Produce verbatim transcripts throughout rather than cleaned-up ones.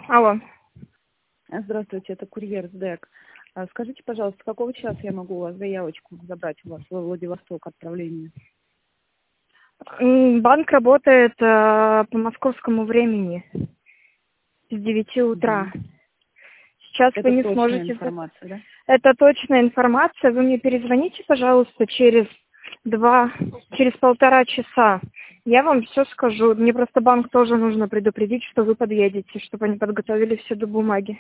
Алло. Здравствуйте, это курьер СДЭК. А Скажите, пожалуйста, с какого часа я могу у вас заявочку забрать у вас во Владивосток отправление? М, Банк работает э, по московскому времени с девяти утра. Мгм. Сейчас вы Это не точная сможете... за- информация, да? Это точная информация. Вы мне перезвоните, пожалуйста, через два, через полтора часа. Я вам все скажу. Мне просто банк тоже нужно предупредить, что вы подъедете, чтобы они подготовили все до бумаги.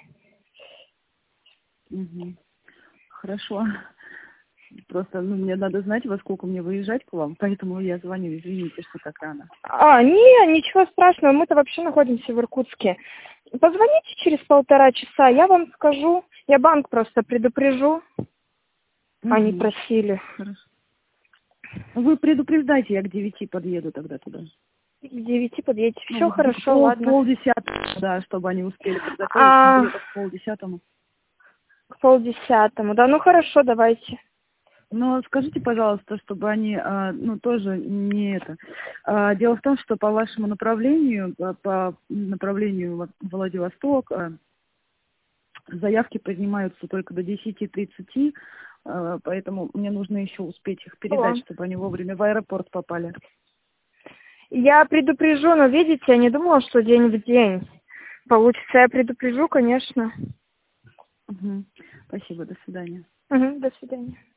Мгм. Хорошо. Просто ну, мне надо знать, во сколько мне выезжать к вам, поэтому я звоню. Извините, что так рано. А, не, ничего страшного, мы-то вообще находимся в Иркутске. Позвоните через полтора часа, я вам скажу. Я банк просто предупрежу. Они Мгм. просили. Хорошо. Ну, Вы предупреждайте, я к девяти подъеду тогда туда. К девяти подъедете. Ну, Все вот к хорошо, пол, ладно. полдесятого, да, чтобы они успели подготовиться, А где-то к полдесятому. к полдесятому, да, ну хорошо, давайте. Но скажите, пожалуйста, чтобы они, а, ну, тоже не это. А, Дело в том, что по вашему направлению, по, по направлению в Владивосток, а, заявки принимаются только до десяти тридцати, а, поэтому мне нужно еще успеть их Алло. передать, чтобы они вовремя в аэропорт попали. Я предупрежу, но видите, я не думала, что день в день получится. Я предупрежу, конечно. Мгм. Спасибо, до свидания. Мгм, до свидания.